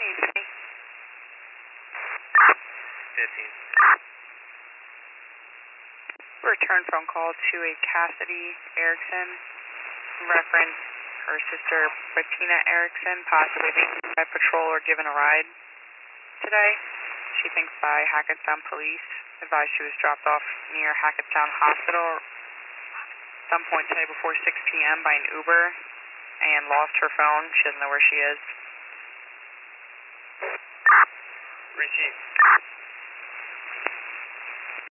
agency. 15. Return phone call to a Cassidy Erickson. Reference her sister Bettina Erickson possibly being by patrol or given a ride today. She thinks by Hackettstown police. Advised she was dropped off near Hackettstown Hospital some point today before 6 p.m. by an Uber and lost her phone. She doesn't know where she is. Receive.